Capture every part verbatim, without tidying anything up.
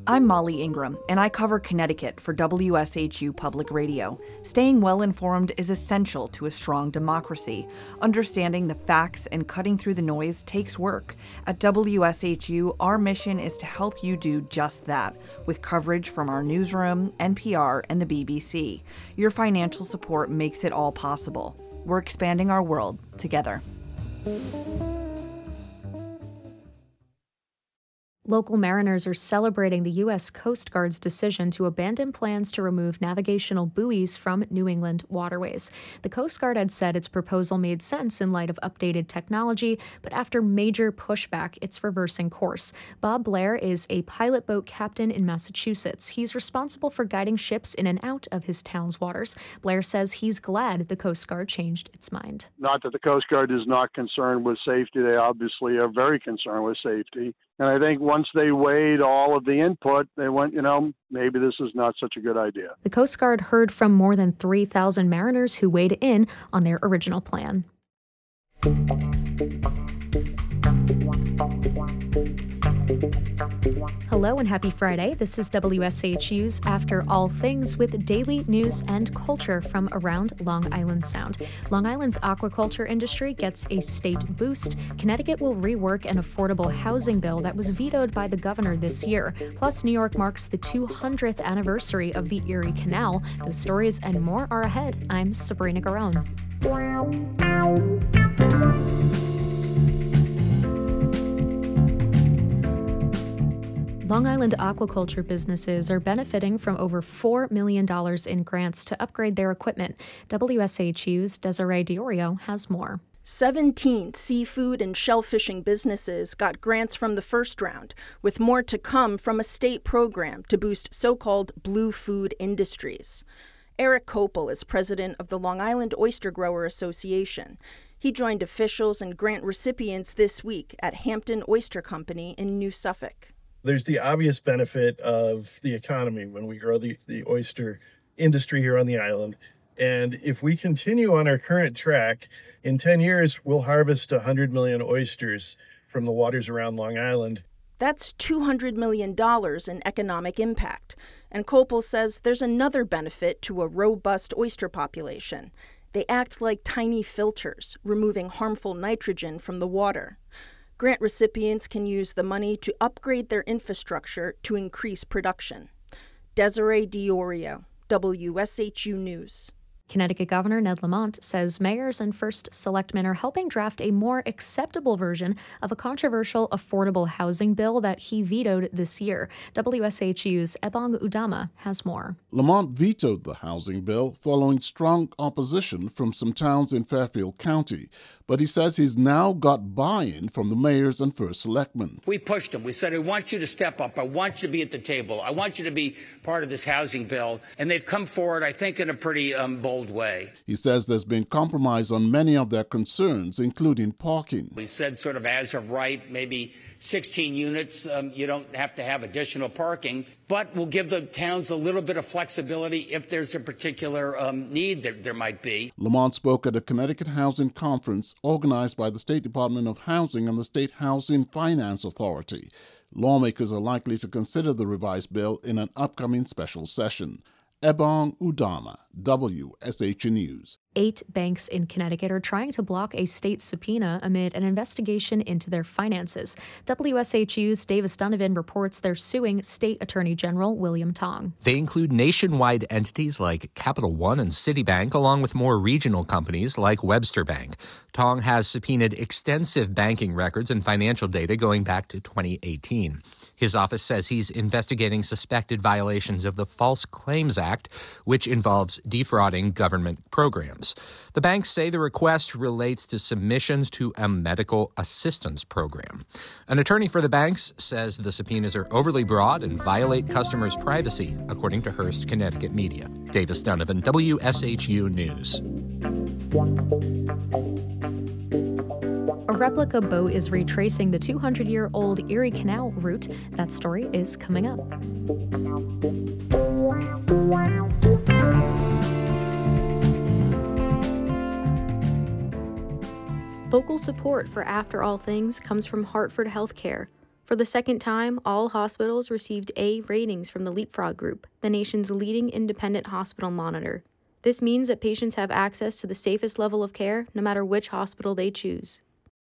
I'm Molly Ingram, and I cover Connecticut for W S H U Public Radio. Staying well-informed is essential to a strong democracy. Understanding the facts and cutting through the noise takes work. At W S H U, our mission is to help you do just that, with coverage from our newsroom, N P R, and the B B C. Your financial support makes it all possible. We're expanding our world together. Local mariners are celebrating the U S Coast Guard's decision to abandon plans to remove navigational buoys from New England waterways. The Coast Guard had said its proposal made sense in light of updated technology, but after major pushback, it's reversing course. Bob Blair is a pilot boat captain in Massachusetts. He's responsible for guiding ships in and out of his town's waters. Blair says he's glad the Coast Guard changed its mind. Not that the Coast Guard is not concerned with safety. They obviously are very concerned with safety. And I think once they weighed all of the input, they went, you know, maybe this is not such a good idea. The Coast Guard heard from more than three thousand mariners who weighed in on their original plan. Hello and happy Friday. This is W S H U's After All Things with daily news and culture from around Long Island Sound. Long Island's aquaculture industry gets a state boost. Connecticut will rework an affordable housing bill that was vetoed by the governor this year. Plus, New York marks the two hundredth anniversary of the Erie Canal. Those stories and more are ahead. I'm Sabrina Garone. Long Island aquaculture businesses are benefiting from over four million dollars in grants to upgrade their equipment. W S H U's Desiree Diorio has more. seventeen seafood and shellfishing businesses got grants from the first round, with more to come from a state program to boost so-called blue food industries. Eric Kopel is president of the Long Island Oyster Grower Association. He joined officials and grant recipients this week at Hampton Oyster Company in New Suffolk. There's the obvious benefit of the economy when we grow the, the oyster industry here on the island. And if we continue on our current track, in ten years, we'll harvest one hundred million oysters from the waters around Long Island. That's two hundred million dollars in economic impact. And Kopel says there's another benefit to a robust oyster population. They act like tiny filters, removing harmful nitrogen from the water. Grant recipients can use the money to upgrade their infrastructure to increase production. Desiree Diorio, W S H U News. Connecticut Governor Ned Lamont says mayors and first selectmen are helping draft a more acceptable version of a controversial affordable housing bill that he vetoed this year. W S H U's Ebong Udama has more. Lamont vetoed the housing bill following strong opposition from some towns in Fairfield County, but he says he's now got buy-in from the mayors and first selectmen. We pushed him. We said, I want you to step up. I want you to be at the table. I want you to be part of this housing bill. And they've come forward, I think, in a pretty um, bold way. He says there's been compromise on many of their concerns, including parking. We said sort of as of right, maybe sixteen units, um, you don't have to have additional parking, but we'll give the towns a little bit of flexibility if there's a particular um, need that there might be. Lamont spoke at a Connecticut Housing Conference organized by the State Department of Housing and the State Housing Finance Authority. Lawmakers are likely to consider the revised bill in an upcoming special session. Ebong Udama, W S H U News. Eight banks in Connecticut are trying to block a state subpoena amid an investigation into their finances. W S H U's Davis Donovan reports they're suing State Attorney General William Tong. They include nationwide entities like Capital One and Citibank, along with more regional companies like Webster Bank. Tong has subpoenaed extensive banking records and financial data going back to twenty eighteen. His office says he's investigating suspected violations of the False Claims Act, which involves defrauding government programs. The banks say the request relates to submissions to a medical assistance program. An attorney for the banks says the subpoenas are overly broad and violate customers' privacy, according to Hearst Connecticut Media. Davis Donovan, W S H U News. A replica boat is retracing the two hundred year old Erie Canal route. That story is coming up. Local support for After All Things comes from Hartford Healthcare. For the second time, all hospitals received A ratings from the Leapfrog Group, the nation's leading independent hospital monitor. This means that patients have access to the safest level of care, no matter which hospital they choose.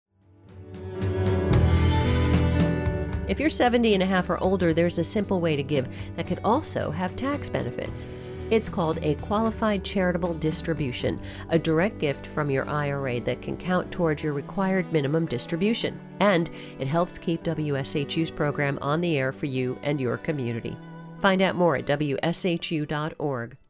If you're seventy and a half or older, there's a simple way to give that could also have tax benefits. It's called a qualified charitable distribution, a direct gift from your I R A that can count towards your required minimum distribution. And it helps keep W S H U's program on the air for you and your community. Find out more at W S H U dot org.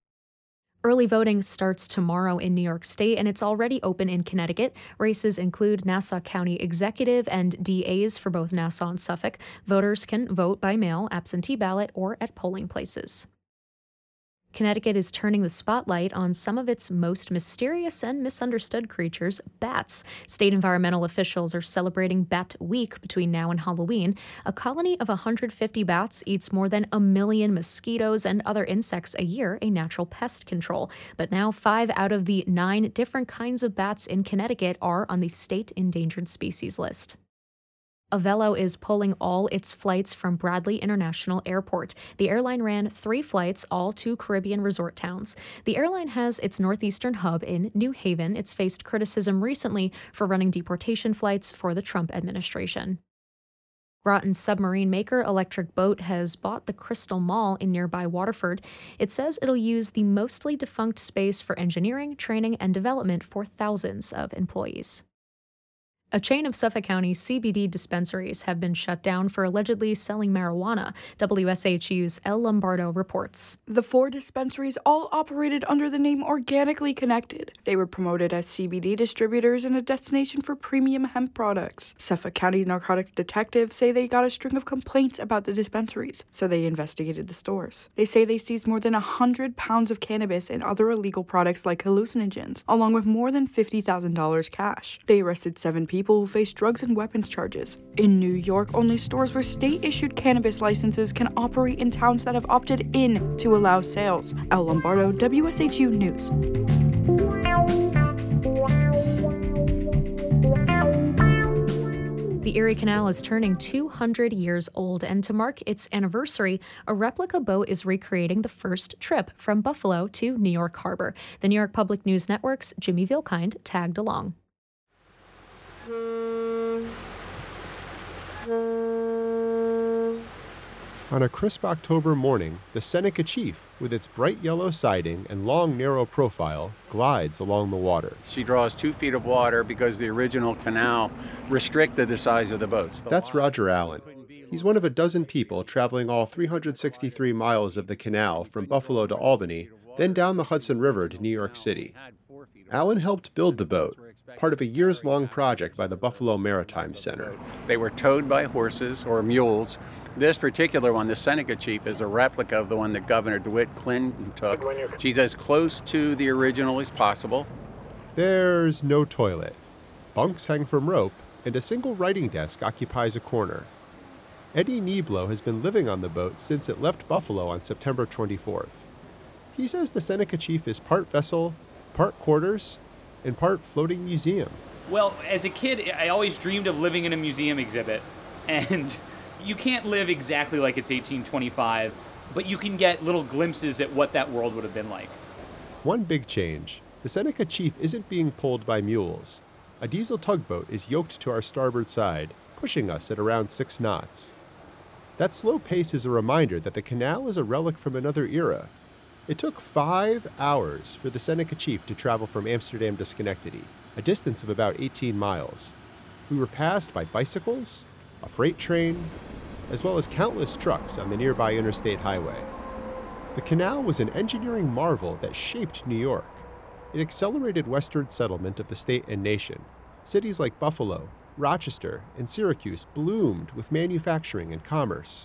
Early voting starts tomorrow in New York State, and it's already open in Connecticut. Races include Nassau County Executive and D As for both Nassau and Suffolk. Voters can vote by mail, absentee ballot, or at polling places. Connecticut is turning the spotlight on some of its most mysterious and misunderstood creatures, bats. State environmental officials are celebrating Bat Week between now and Halloween. A colony of one hundred fifty bats eats more than a million mosquitoes and other insects a year, a natural pest control. But now five out of the nine different kinds of bats in Connecticut are on the state endangered species list. Avelo is pulling all its flights from Bradley International Airport. The airline ran three flights, all to Caribbean resort towns. The airline has its northeastern hub in New Haven. It's faced criticism recently for running deportation flights for the Trump administration. Groton submarine maker Electric Boat has bought the Crystal Mall in nearby Waterford. It says it'll use the mostly defunct space for engineering, training, and development for thousands of employees. A chain of Suffolk County C B D dispensaries have been shut down for allegedly selling marijuana, W S H U's El Lombardo reports. The four dispensaries all operated under the name Organically Connected. They were promoted as C B D distributors and a destination for premium hemp products. Suffolk County narcotics detectives say they got a string of complaints about the dispensaries, so they investigated the stores. They say they seized more than one hundred pounds of cannabis and other illegal products like hallucinogens, along with more than fifty thousand dollars cash. They arrested seven people people who face drugs and weapons charges. In New York, only stores with state-issued cannabis licenses can operate in towns that have opted in to allow sales. El Lombardo, W S H U News. The Erie Canal is turning two hundred years old, and to mark its anniversary, a replica boat is recreating the first trip from Buffalo to New York Harbor. The New York Public News Network's Jimmy Vilkind tagged along. On a crisp October morning, the Seneca Chief, with its bright yellow siding and long, narrow profile, glides along the water. She draws two feet of water because the original canal restricted the size of the boats. The That's Roger Allen. He's one of a dozen people traveling all three hundred sixty-three miles of the canal from Buffalo to Albany, then down the Hudson River to New York City. Allen helped build the boat, part of a years-long project by the Buffalo Maritime Center. They were towed by horses or mules. This particular one, the Seneca Chief, is a replica of the one that Governor DeWitt Clinton took. She's as close to the original as possible. There's no toilet. Bunks hang from rope, and a single writing desk occupies a corner. Eddie Nieblo has been living on the boat since it left Buffalo on September twenty-fourth. He says the Seneca Chief is part vessel, part quarters, and part floating museum. Well, as a kid, I always dreamed of living in a museum exhibit. And you can't live exactly like it's eighteen twenty-five, but you can get little glimpses at what that world would have been like. One big change. The Seneca Chief isn't being pulled by mules. A diesel tugboat is yoked to our starboard side, pushing us at around six knots. That slow pace is a reminder that the canal is a relic from another era. It took five hours for the Seneca Chief to travel from Amsterdam to Schenectady, a distance of about eighteen miles. We were passed by bicycles, a freight train, as well as countless trucks on the nearby interstate highway. The canal was an engineering marvel that shaped New York. It accelerated western settlement of the state and nation. Cities like Buffalo, Rochester, and Syracuse bloomed with manufacturing and commerce.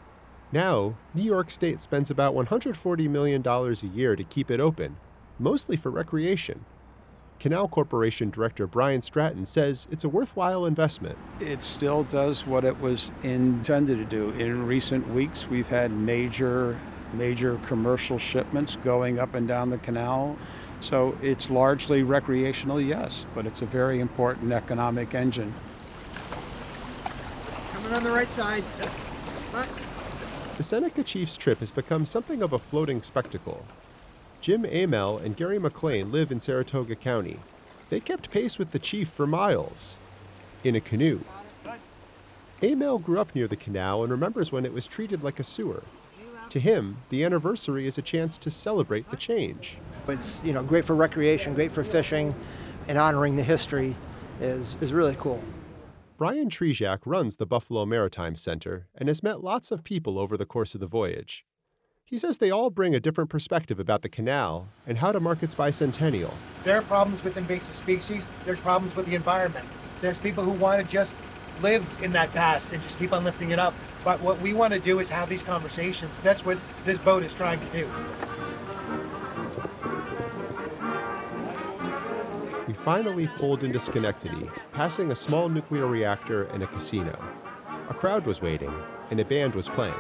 Now, New York State spends about one hundred forty million dollars a year to keep it open, mostly for recreation. Canal Corporation Director Brian Stratton says it's a worthwhile investment. It still does what it was intended to do. In recent weeks, we've had major, major commercial shipments going up and down the canal. So it's largely recreational, yes, but it's a very important economic engine. Coming on the right side. What? The Seneca Chief's trip has become something of a floating spectacle. Jim Amell and Gary McLean live in Saratoga County. They kept pace with the chief for miles in a canoe. Amell grew up near the canal and remembers when it was treated like a sewer. To him, the anniversary is a chance to celebrate the change. It's, you know, great for recreation, great for fishing, and honoring the history is, is really cool. Brian Trejak runs the Buffalo Maritime Center and has met lots of people over the course of the voyage. He says they all bring a different perspective about the canal and how to mark its bicentennial. There are problems with invasive species. There's problems with the environment. There's people who want to just live in that past and just keep on lifting it up. But what we want to do is have these conversations. That's what this boat is trying to do. We finally pulled into Schenectady, passing a small nuclear reactor and a casino. A crowd was waiting, and a band was playing.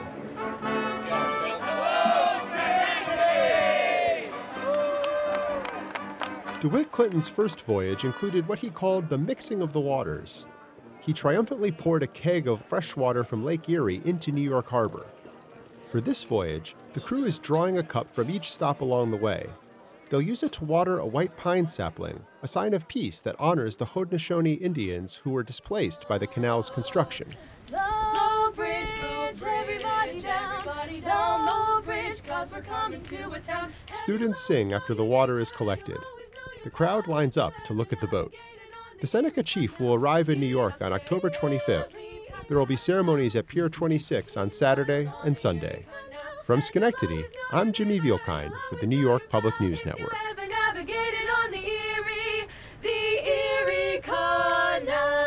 DeWitt Clinton's first voyage included what he called the mixing of the waters. He triumphantly poured a keg of fresh water from Lake Erie into New York Harbor. For this voyage, the crew is drawing a cup from each stop along the way. They'll use it to water a white pine sapling, a sign of peace that honors the Haudenosaunee Indians who were displaced by the canal's construction. Low bridge, low bridge, everybody down, everybody down, low bridge, 'cause we're coming to a town. Students sing after the water is collected. The crowd lines up to look at the boat. The Seneca Chief will arrive in New York on October twenty-fifth. There will be ceremonies at Pier twenty-six on Saturday and Sunday. From Schenectady, I'm Jimmy Vielkind for the New York Public News Network. Navigated on the Erie, the Erie Canal.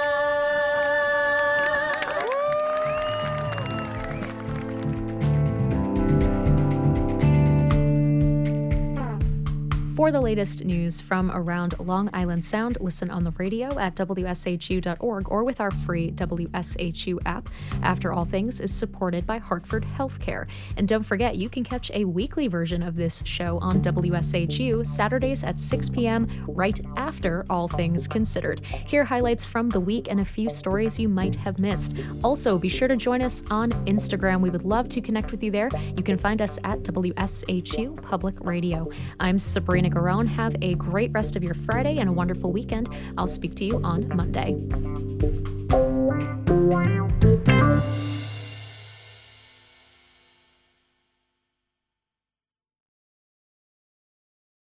For the latest news from around Long Island Sound, listen on the radio at W S H U dot org or with our free W S H U app. After All Things is supported by Hartford Healthcare. And don't forget, you can catch a weekly version of this show on W S H U Saturdays at six p.m. right after All Things Considered. Hear highlights from the week and a few stories you might have missed. Also, be sure to join us on Instagram. We would love to connect with you there. You can find us at W S H U Public Radio. I'm Sabrina Garone. Have a great rest of your Friday and a wonderful weekend. I'll speak to you on Monday.